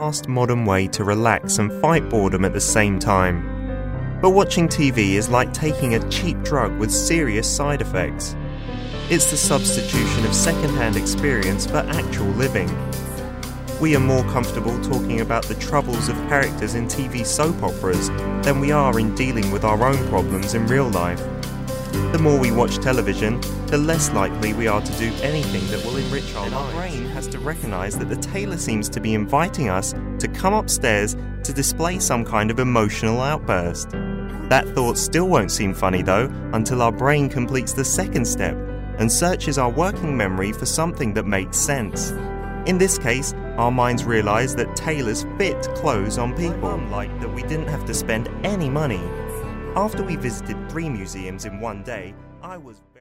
fast modern way to relax and fight boredom at the same time. But watching TV is like taking a cheap drug with serious side effects. It's the substitution of second-hand experience for actual living. We are more comfortable talking about the troubles of characters in TV soap operas than we are in dealing with our own problems in real life. The more we watch television, the less likely we are to do anything that will enrich our lives. Our brain has to recognise that the tailor seems to be inviting us to come upstairs to display some kind of emotional outburst. That thought still won't seem funny though until our brain completes the second step and searches our working memory for something that makes sense. In this case, our minds realise that tailors fit clothes on people, like that we didn't have to spend any money. After we visited 3 museums in one day, I was